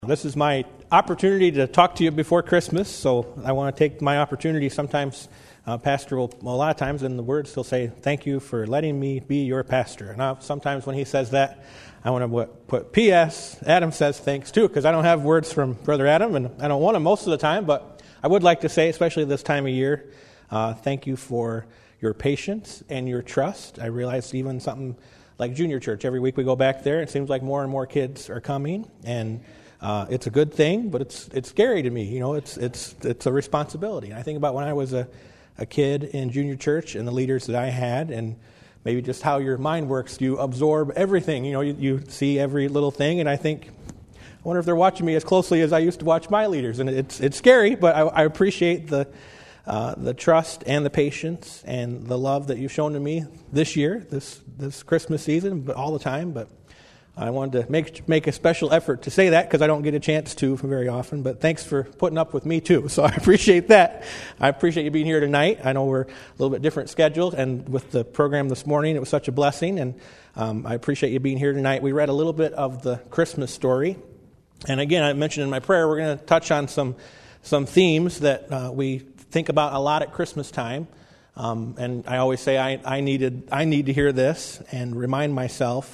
This is my opportunity to talk to you before Christmas, so I want to take my opportunity. Sometimes pastor will, a lot of times in the words, he'll say, "Thank you for letting me be your pastor." And sometimes when he says that, I want to put P.S. Adam says thanks too, because I don't have words from Brother Adam, and I don't want them most of the time, but I would like to say, especially this time of year, thank you for your patience and your trust. I realize even something like junior church, every week we go back there, it seems like more and more kids are coming, and it's a good thing, but it's scary to me. You know, it's a responsibility. And I think about when I was a kid in junior church and the leaders that I had, and maybe just how your mind works. You absorb everything. You know, you see every little thing, and I think, I wonder if they're watching me as closely as I used to watch my leaders. And it's scary, but I appreciate the trust and the patience and the love that you've shown to me this year, this Christmas season, but all the time. But I wanted to make a special effort to say that because I don't get a chance to very often. But thanks for putting up with me too. So I appreciate that. I appreciate you being here tonight. I know we're a little bit different scheduled, and with the program this morning, it was such a blessing. And I appreciate you being here tonight. We read a little bit of the Christmas story, and again, I mentioned in my prayer we're going to touch on some themes that we think about a lot at Christmas time. And I always say I need to hear this and remind myself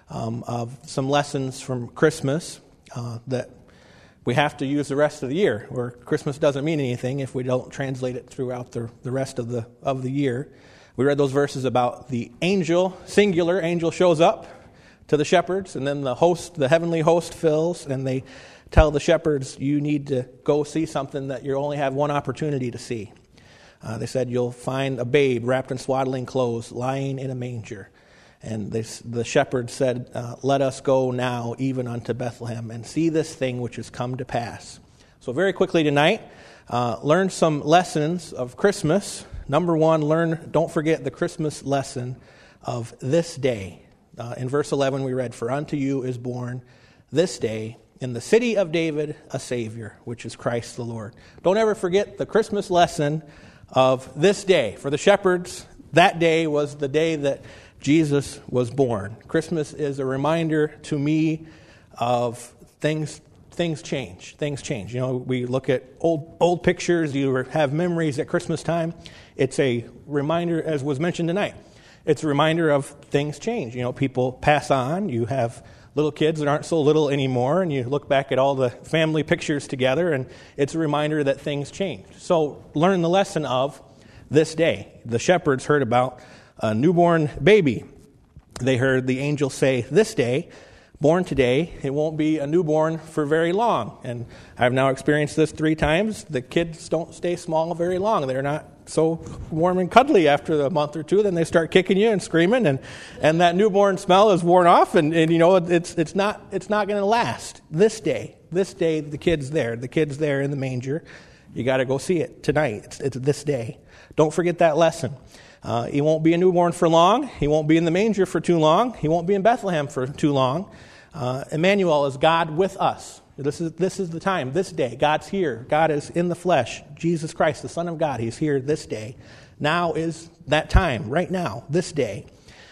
of some lessons from Christmas that we have to use the rest of the year, where Christmas doesn't mean anything if we don't translate it throughout the rest of the year. We read those verses about the singular angel shows up to the shepherds, and then the heavenly host fills, and they tell the shepherds, you need to go see something that you only have one opportunity to see. They said, you'll find a babe wrapped in swaddling clothes, lying in a manger. And the shepherds said, let us go now even unto Bethlehem and see this thing which has come to pass. So very quickly tonight, learn some lessons of Christmas. Number one, don't forget the Christmas lesson of this day. In verse 11 we read, for unto you is born this day in the city of David a Savior, which is Christ the Lord. Don't ever forget the Christmas lesson of this day. For the shepherds, that day was the day that Jesus was born. Christmas is a reminder to me of things change. Things change. You know, we look at old pictures. You have memories at Christmas time. It's a reminder, as was mentioned tonight. It's a reminder of things change. You know, people pass on. You have little kids that aren't so little anymore, and you look back at all the family pictures together, and it's a reminder that things change. So learn the lesson of this day. The shepherds heard about a newborn baby. They heard the angel say, this day, born today, it won't be a newborn for very long. And I've now experienced this 3 times. The kids don't stay small very long. They're not so warm and cuddly after a month or two. Then they start kicking you and screaming, and that newborn smell is worn off, and you know it's not going to last. This day, the kid's there in the manger. You got to go see it tonight. It's this day. Don't forget that lesson. He won't be a newborn for long. He won't be in the manger for too long. He won't be in Bethlehem for too long. Emmanuel is God with us. This is the time, this day. God's here. God is in the flesh. Jesus Christ, the Son of God, He's here this day. Now is that time, right now, this day.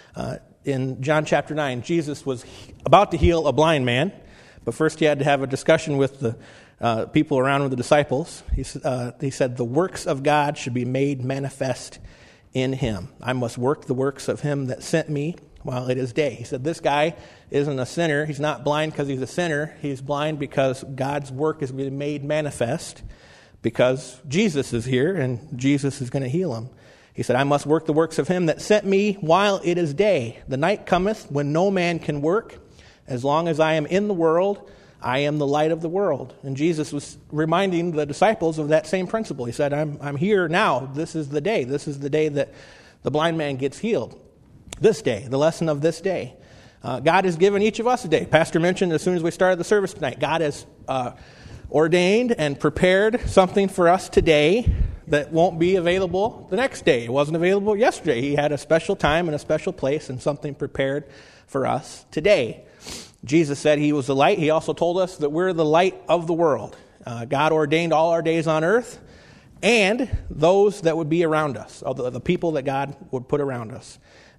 In John chapter 9, Jesus was about to heal a blind man, but first He had to have a discussion with the people around with the disciples. He said, the works of God should be made manifest in Him. I must work the works of Him that sent me while it is day. He said, this guy isn't a sinner. He's not blind because he's a sinner. He's blind because God's work is being made manifest because Jesus is here and Jesus is going to heal him. He said, I must work the works of Him that sent me while it is day. The night cometh when no man can work. As long as I am in the world, I am the light of the world. And Jesus was reminding the disciples of that same principle. He said, I'm here now. This is the day. This is the day that the blind man gets healed. This day, the lesson of this day. God has given each of us a day. Pastor mentioned as soon as we started the service tonight, God has ordained and prepared something for us today that won't be available the next day. It wasn't available yesterday. He had a special time and a special place and something prepared for us today. Jesus said He was the light. He also told us that we're the light of the world. God ordained all our days on earth and those that would be around us, the people that God would put around us.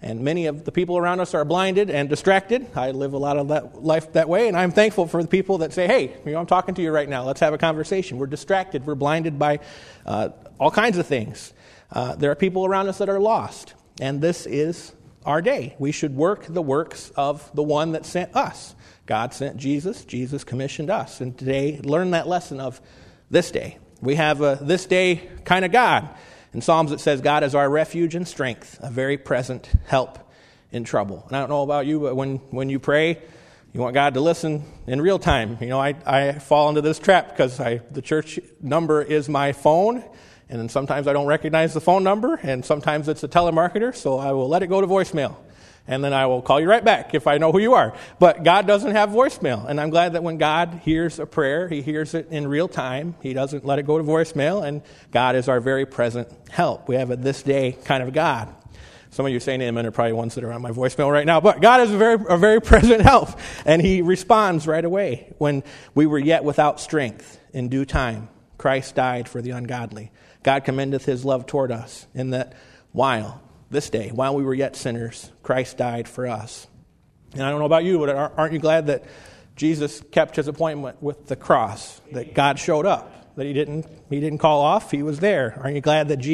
And many of the people around us are blinded and distracted. I live a lot of that life that way, and I'm thankful for the people that say, hey, I'm talking to you right now. Let's have a conversation. We're distracted. We're blinded by all kinds of things. There are people around us that are lost, and this is our day. We should work the works of the one that sent us. God sent Jesus. Jesus commissioned us. And today, learn that lesson of this day. We have a this day kind of God. In Psalms, it says, God is our refuge and strength, a very present help in trouble. And I don't know about you, but when you pray, you want God to listen in real time. I fall into this trap because the church number is my phone, and then sometimes I don't recognize the phone number, and sometimes it's a telemarketer, so I will let it go to voicemail. And then I will call you right back if I know who you are. But God doesn't have voicemail. And I'm glad that when God hears a prayer, he hears it in real time. He doesn't let it go to voicemail. And God is our very present help. We have a this day kind of God. Some of you saying amen are probably ones that are on my voicemail right now. But God is a very present help. And he responds right away. When we were yet without strength, in due time, Christ died for the ungodly. God commendeth his love toward us in that this day, while we were yet sinners, Christ died for us. And I don't know about you, but aren't you glad that Jesus kept his appointment with the cross, that God showed up, that he didn't call off, he was there? Aren't you glad that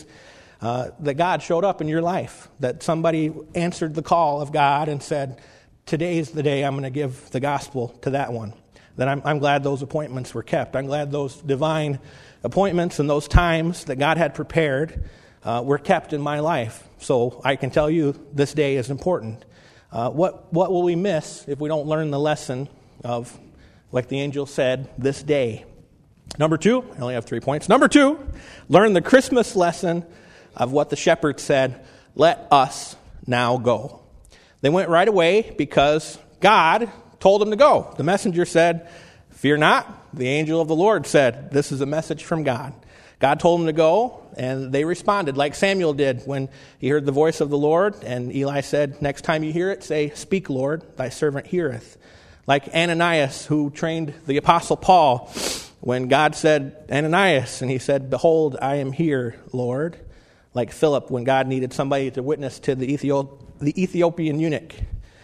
that God showed up in your life, that somebody answered the call of God and said, today's the day I'm going to give the gospel to that one? That I'm glad those appointments were kept. I'm glad those divine appointments and those times that God had prepared were kept in my life. So I can tell you this day is important. What will we miss if we don't learn the lesson of, like the angel said, this day? Number 2, I only have 3 points. Number 2, learn the Christmas lesson of what the shepherd said, let us now go. They went right away because God told them to go. The messenger said, fear not. The angel of the Lord said, this is a message from God. God told them to go, and they responded like Samuel did when he heard the voice of the Lord. And Eli said, next time you hear it, say, speak, Lord, thy servant heareth. Like Ananias, who trained the Apostle Paul, when God said, Ananias, and he said, behold, I am here, Lord. Like Philip, when God needed somebody to witness to the Ethiopian eunuch.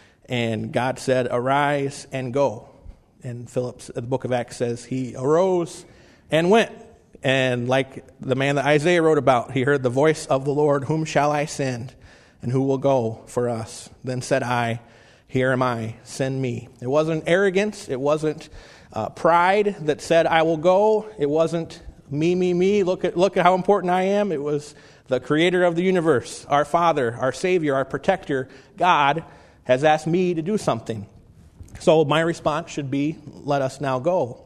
And God said, arise and go. And the book of Acts says, he arose and went. And like the man that Isaiah wrote about, he heard the voice of the Lord, whom shall I send? And who will go for us? Then said I, here am I, send me. It wasn't arrogance. It wasn't pride that said, I will go. It wasn't me. Look at how important I am. It was the creator of the universe, our Father, our Savior, our protector, God, has asked me to do something. So my response should be, let us now go.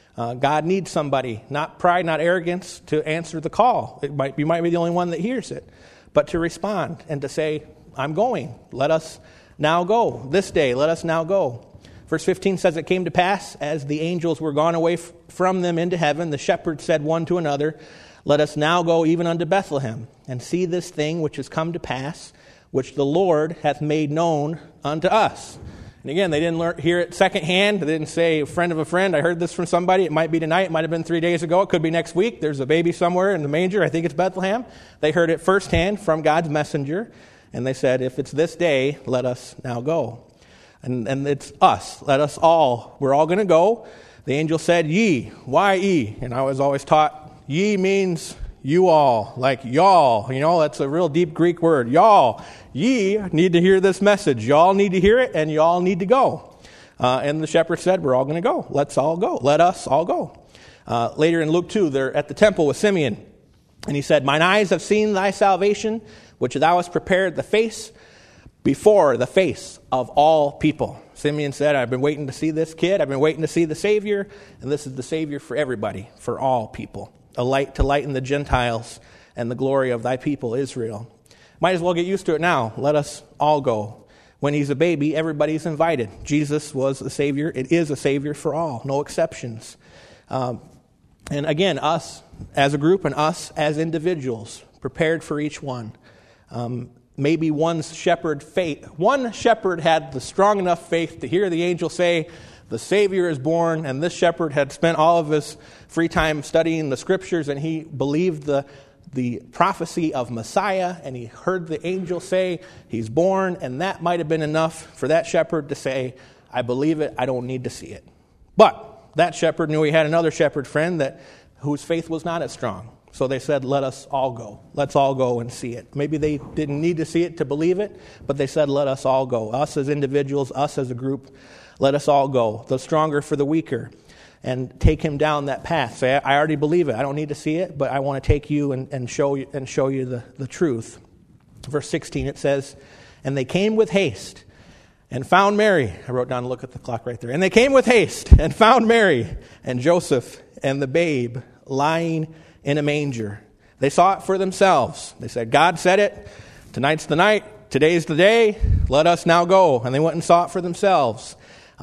God needs somebody, not pride, not arrogance, to answer the call. You might be the only one that hears it, but to respond and to say, I'm going. Let us now go. This day, let us now go. Verse 15 says, it came to pass, as the angels were gone away from them into heaven, the shepherds said one to another, let us now go even unto Bethlehem, and see this thing which is come to pass, which the Lord hath made known unto us. And again, they didn't hear it secondhand. They didn't say, a friend of a friend, I heard this from somebody. It might be tonight. It might have been 3 days ago. It could be next week. There's a baby somewhere in the manger. I think it's Bethlehem. They heard it firsthand from God's messenger. And they said, if it's this day, let us now go. And it's us. Let us all. We're all going to go. The angel said, ye. Why ye? And I was always taught, ye means you all, like y'all. That's a real deep Greek word. Y'all. Ye need to hear this message. Y'all need to hear it, and y'all need to go. And the shepherd said, we're all going to go. Let's all go. Let us all go. Later in Luke 2, they're at the temple with Simeon. And he said, mine eyes have seen thy salvation, which thou hast prepared before the face of all people. Simeon said, I've been waiting to see this kid. I've been waiting to see the Savior. And this is the Savior for everybody, for all people. A light to lighten the Gentiles and the glory of thy people, Israel. Might as well get used to it now. Let us all go. When he's a baby, everybody's invited. Jesus was a Savior. It is a Savior for all, no exceptions. And again, us as a group and us as individuals, prepared for each one. Maybe one shepherd had the strong enough faith to hear the angel say, the Savior is born, and this shepherd had spent all of his free time studying the Scriptures, and he believed the the prophecy of Messiah, and he heard the angel say, he's born, and that might have been enough for that shepherd to say, I believe it, I don't need to see it. But that shepherd knew he had another shepherd friend whose faith was not as strong. So they said, let us all go. Let's all go and see it. Maybe they didn't need to see it to believe it, but they said, let us all go. Us as individuals, us as a group, let us all go. The stronger for the weaker. And take him down that path. Say, I already believe it. I don't need to see it, but I want to take you and show you the truth. Verse 16, it says, and they came with haste and found Mary. I wrote down, look at the clock right there. And they came with haste and found Mary and Joseph and the babe lying in a manger. They saw it for themselves. They said, God said it. Tonight's the night. Today's the day. Let us now go. And they went and saw it for themselves.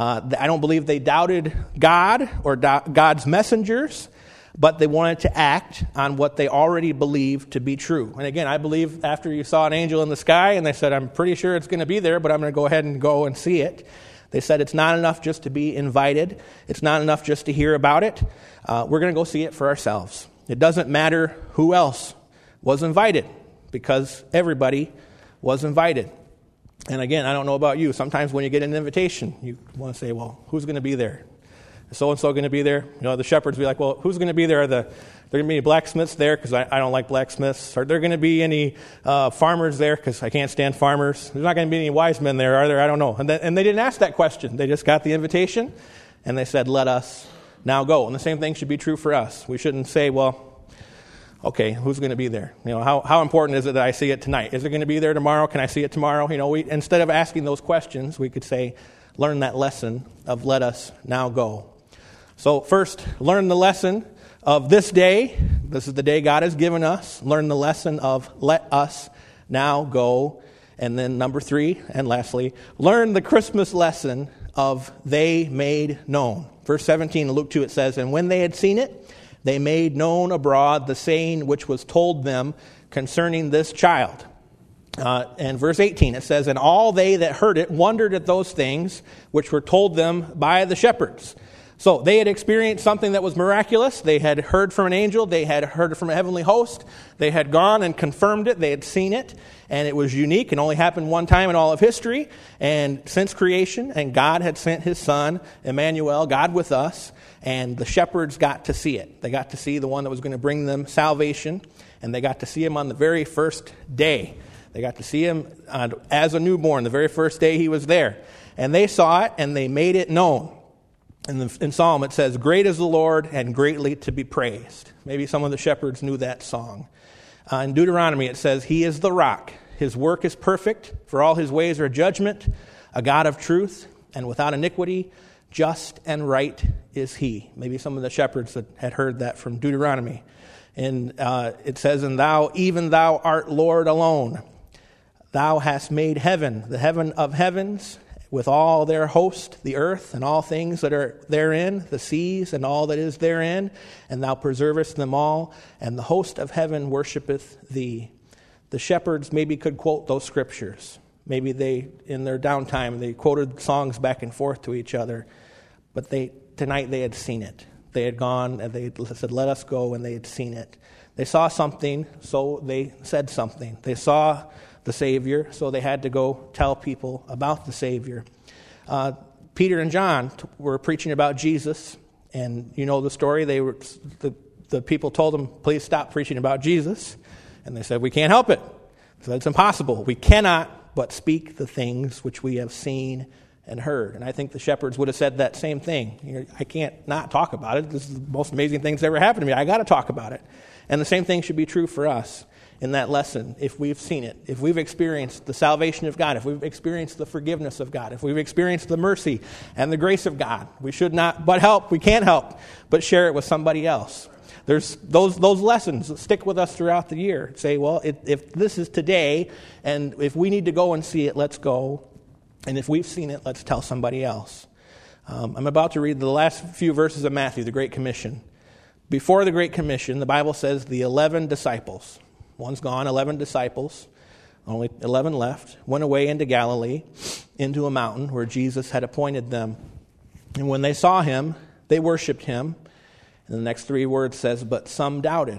I don't believe they doubted God or God's messengers, but they wanted to act on what they already believed to be true. And again, I believe after you saw an angel in the sky and they said, I'm pretty sure it's going to be there, but I'm going to go ahead and go and see it. They said it's not enough just to be invited. It's not enough just to hear about it. We're going to go see it for ourselves. It doesn't matter who else was invited, because everybody was invited. And again, I don't know about you. Sometimes when you get an invitation, you want to say, well, who's going to be there? Is so-and-so going to be there? You know, the shepherds will be like, well, who's going to be there? Are there going to be any blacksmiths there? Because I don't like blacksmiths. Are there going to be any farmers there? Because I can't stand farmers. There's not going to be any wise men there, are there? I don't know. And they didn't ask that question. They just got the invitation, and they said, let us now go. And the same thing should be true for us. We shouldn't say, well, okay, who's going to be there? You know, how important is it that I see it tonight? Is it going to be there tomorrow? Can I see it tomorrow? You know, instead of asking those questions, we could say, learn that lesson of let us now go. So first, learn the lesson of this day. This is the day God has given us. Learn the lesson of let us now go. And then number 3, and lastly, learn the Christmas lesson of they made known. Verse 17 in Luke 2, it says, and when they had seen it, they made known abroad the saying which was told them concerning this child. And verse 18, it says, and all they that heard it wondered at those things which were told them by the shepherds. So they had experienced something that was miraculous. They had heard from an angel. They had heard from a heavenly host. They had gone and confirmed it. They had seen it. And it was unique and only happened one time in all of history. And since creation, and God had sent his son, Emmanuel, God with us. And the shepherds got to see it. They got to see the one that was going to bring them salvation. And they got to see him on the very first day. They got to see him as a newborn, the very first day he was there. And they saw it and they made it known. In Psalm it says, great is the Lord and greatly to be praised. Maybe some of the shepherds knew that song. In Deuteronomy it says, he is the rock. His work is perfect, for all his ways are judgment, a God of truth and without iniquity. Just and right is he. Maybe some of the shepherds that had heard that from Deuteronomy. And it says, and thou, even thou art Lord alone. Thou hast made heaven, the heaven of heavens, with all their host, the earth and all things that are therein, the seas and all that is therein. And thou preservest them all, and the host of heaven worshipeth thee. The shepherds maybe could quote those scriptures. Maybe they, in their downtime, they quoted songs back and forth to each other. But tonight they had seen it. They had gone and they said, let us go, and they had seen it. They saw something, so they said something. They saw the Savior, so they had to go tell people about the Savior. Peter and John were preaching about Jesus, and you know the story. The people told them, please stop preaching about Jesus. And they said, we can't help it. So it's impossible. We cannot but speak the things which we have seen and heard. And I think the shepherds would have said that same thing. I can't not talk about it. This is the most amazing thing that's ever happened to me. I got to talk about it. And the same thing should be true for us in that lesson. If we've seen it, if we've experienced the salvation of God, if we've experienced the forgiveness of God, if we've experienced the mercy and the grace of God, we should not but help. We can't help but share it with somebody else. There's those lessons that stick with us throughout the year. Say, well, if this is today, and if we need to go and see it, let's go. And if we've seen it, let's tell somebody else. I'm about to read the last few verses of Matthew, the Great Commission. Before the Great Commission, the Bible says the 11 disciples, one's gone, 11 disciples, only 11 left, went away into Galilee, into a mountain where Jesus had appointed them. And when they saw him, they worshiped him. And the next 3 words says, but some doubted.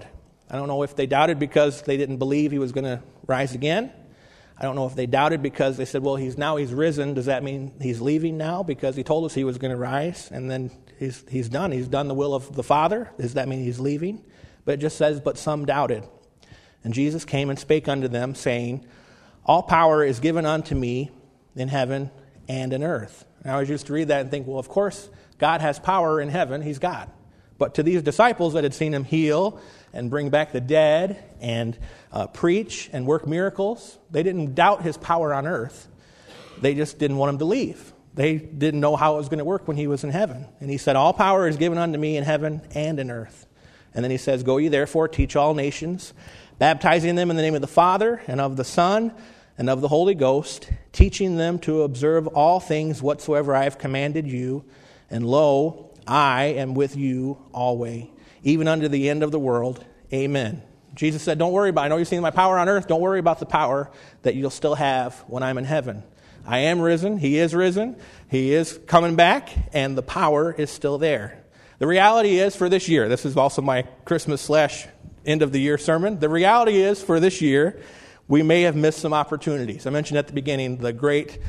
I don't know if they doubted because they didn't believe he was going to rise again. I don't know if they doubted because they said, well, he's risen. Does that mean he's leaving now because he told us he was going to rise and then he's done? He's done the will of the Father. Does that mean he's leaving? But it just says, but some doubted. And Jesus came and spake unto them, saying, all power is given unto me in heaven and in earth. And I always used to read that and think, well, of course, God has power in heaven. He's God. But to these disciples that had seen him heal and bring back the dead and preach and work miracles, they didn't doubt his power on earth. They just didn't want him to leave. They didn't know how it was going to work when he was in heaven. And he said, all power is given unto me in heaven and in earth. And then he says, go ye therefore, teach all nations, baptizing them in the name of the Father and of the Son and of the Holy Ghost, teaching them to observe all things whatsoever I have commanded you. And lo, I am with you always, even unto the end of the world. Amen. Jesus said, don't worry about it. I know you've seen my power on earth. Don't worry about the power that you'll still have when I'm in heaven. I am risen. He is risen. He is coming back, and the power is still there. The reality is for this year, this is also my Christmas / end of the year sermon. The reality is for this year, we may have missed some opportunities. I mentioned at the beginning the great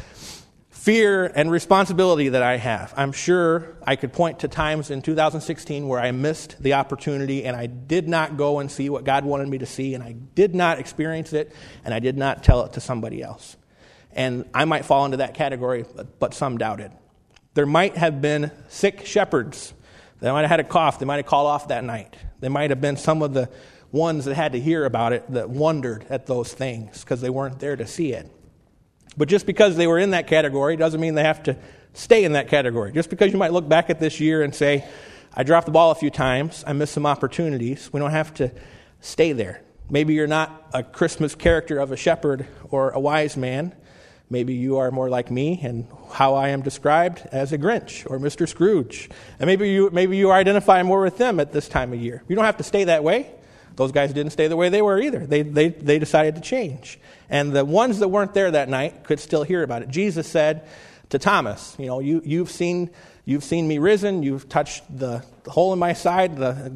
fear and responsibility that I have. I'm sure I could point to times in 2016 where I missed the opportunity and I did not go and see what God wanted me to see, and I did not experience it, and I did not tell it to somebody else. And I might fall into that category, but some doubted. There might have been sick shepherds. They might have had a cough. They might have called off that night. They might have been some of the ones that had to hear about it that wondered at those things because they weren't there to see it. But just because they were in that category doesn't mean they have to stay in that category. Just because you might look back at this year and say, I dropped the ball a few times, I missed some opportunities, we don't have to stay there. Maybe you're not a Christmas character of a shepherd or a wise man. Maybe you are more like me and how I am described as a Grinch or Mr. Scrooge. And maybe you identify more with them at this time of year. You don't have to stay that way. Those guys didn't stay the way they were either. They decided to change. And the ones that weren't there that night could still hear about it. Jesus said to Thomas, you've seen me risen, you've touched the hole in my side,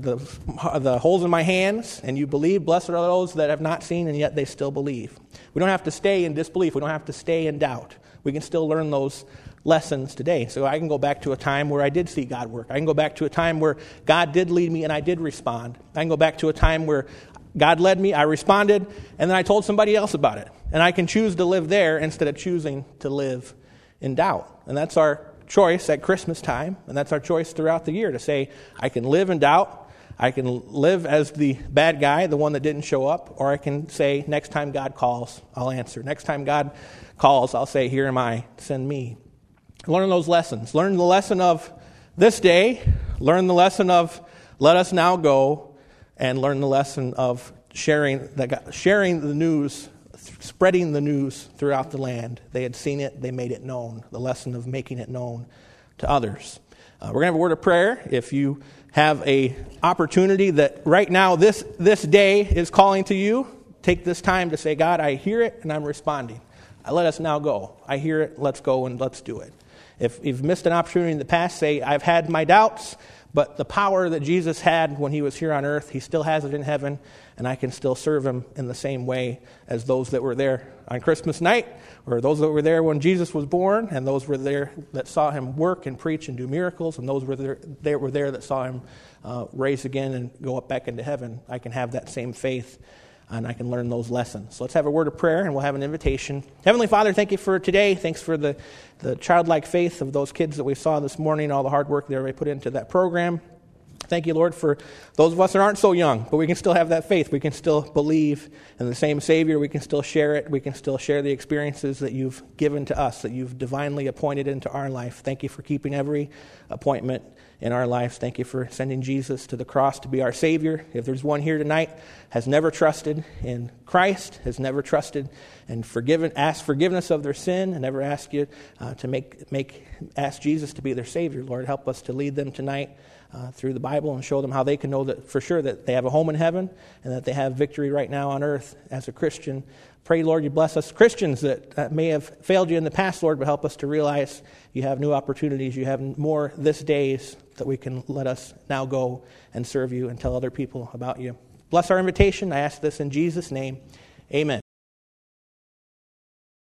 the holes in my hands, and you believe. Blessed are those that have not seen and yet they still believe. We don't have to stay in disbelief. We don't have to stay in doubt. We can still learn those lessons today. So I can go back to a time where I did see God work. I can go back to a time where God did lead me and I did respond. I can go back to a time where God led me, I responded, and then I told somebody else about it. And I can choose to live there instead of choosing to live in doubt. And that's our choice at Christmas time, and that's our choice throughout the year to say, I can live in doubt, I can live as the bad guy, the one that didn't show up, or I can say, next time God calls, I'll answer. Next time God calls, I'll say, here am I, send me. Learn those lessons. Learn the lesson of this day, learn the lesson of let us now go, and learn the lesson of sharing the news, spreading the news throughout the land. They had seen it, they made it known. The lesson of making it known to others. We're going to have a word of prayer. If you have a opportunity that right now this day is calling to you, take this time to say, God, I hear it and I'm responding. Let us now go. I hear it, let's go and let's do it. If you've missed an opportunity in the past, say, I've had my doubts, but the power that Jesus had when he was here on earth, he still has it in heaven, and I can still serve him in the same way as those that were there on Christmas night, or those that were there when Jesus was born, and those were there that saw him work and preach and do miracles, and those were there that saw him rise again and go up back into heaven. I can have that same faith, and I can learn those lessons. So let's have a word of prayer, and we'll have an invitation. Heavenly Father, thank you for today. Thanks for the childlike faith of those kids that we saw this morning, all the hard work that everybody put into that program. Thank you, Lord, for those of us that aren't so young, but we can still have that faith. We can still believe in the same Savior. We can still share it. We can still share the experiences that you've given to us, that you've divinely appointed into our life. Thank you for keeping every appointment in our lives. Thank you for sending Jesus to the cross to be our Savior. If there's one here tonight has never trusted in Christ, has never trusted and asked forgiveness of their sin, and never asked you to ask Jesus to be their Savior, Lord, help us to lead them tonight through the Bible and show them how they can know that for sure that they have a home in heaven and that they have victory right now on earth as a Christian. Pray, Lord, you bless us Christians that may have failed you in the past, Lord, but help us to realize you have new opportunities. You have more this days that we can let us now go and serve you and tell other people about you. bless our invitation. I ask this in Jesus' name. Amen.